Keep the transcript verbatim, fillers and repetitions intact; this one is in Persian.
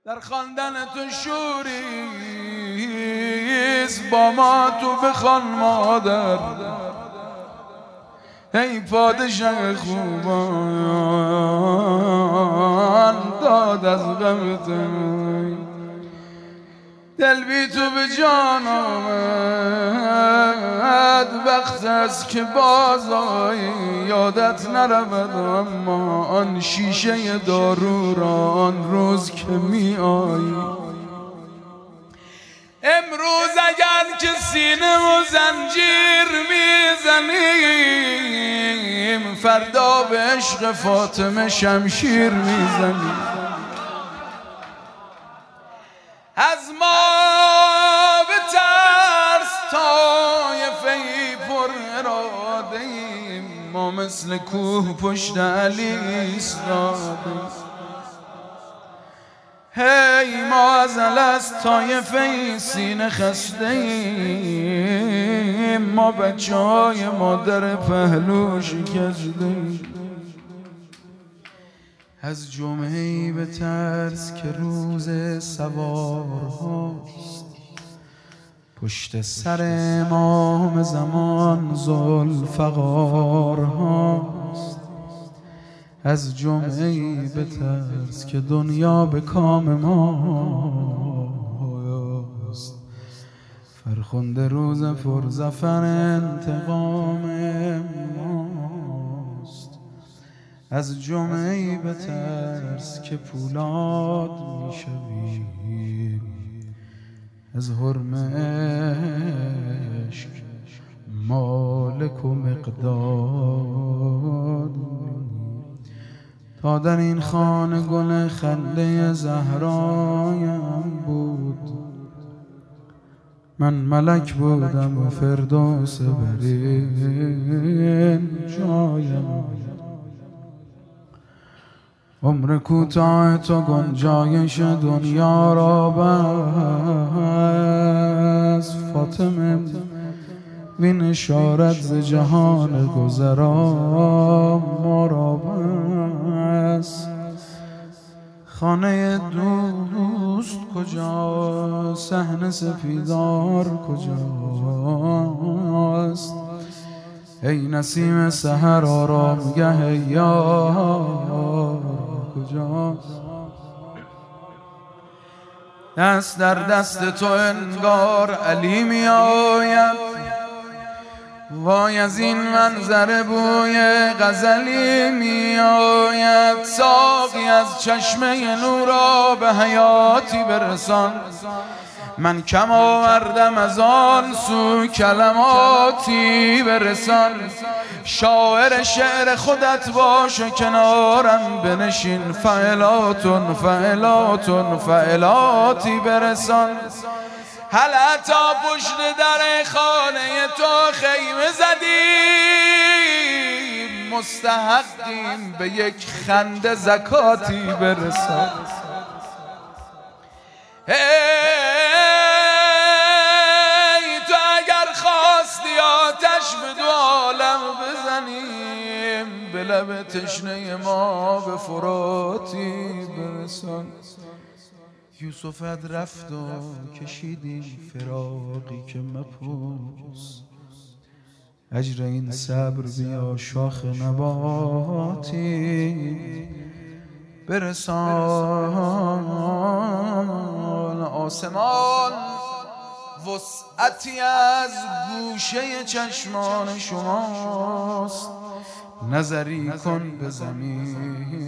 در خواندن تو شوریست، با ما تو بخوان مادر. ای پادشه خوبان داد از غمت، دل بی تو به جان آمد. وقت است که بازایی یادت نرود، اما آن شیشه دارو را آن روز که می آیی. امروز اگر که سینه و زنجیر میزنیم، فردا به عشق فاطمه شمشیر میزنیم. از ما به ترس طایفه‌ای پر اراده ایم، ما مثل کوه پشت علی ایستادیم. هی ما از الست طایفه‌ای سینه خسته ایم، ما بچه های مادر پهلو شکسته ایم. از جمعه‌ای به ترس که روز سوار هاست، پشت سر امام زمان ذوالفقار هاست. از جمعه‌ای به ترس که دنیا به کام ماست، فرخنده روز پرظفر انتقام ماست. از جمعه‌ای به ترس که پولاد میشویم، از حرم عشق مالک و مقداد. تا در این خانه گل خنده زهرایم بود، من ملک بودم و فردوس برین جایم. عمر کوتاه تو گنجایش دنیا را بس، فاطمه وین اشارت ز جهان گذرا ما را بس. خانه دوست کجا، صحن سپیدار کجاست؟ ای نسیم سحر آرامگه یار کجاست؟ دست در دست تو انگار علی می آید، وای از این منظر بوی غزلی می آید. ساقی از چشمه نورا به حیاتی برسان، من کم آوردم از آن سو کلماتی برسان. شاعر شعر خودت باش و کنارم بنشین، فعلاتون فعلاتون فعلاتی برسان. حتی پشت در خانه تو خیمه زدیم، مستحقیم به یک خنده زکاتی برسان. ای تو اگر خواستی آتش به دو عالم بزنیم، به لب تشنه ما به فراتی برسان. یوسفت رفت و کشیدیم فراقی که مپوس، اجر این صبر بیا شاخ نباتی برسان. آسمان وسعتی از گوشه چشمان شماست، نظری کن به زمین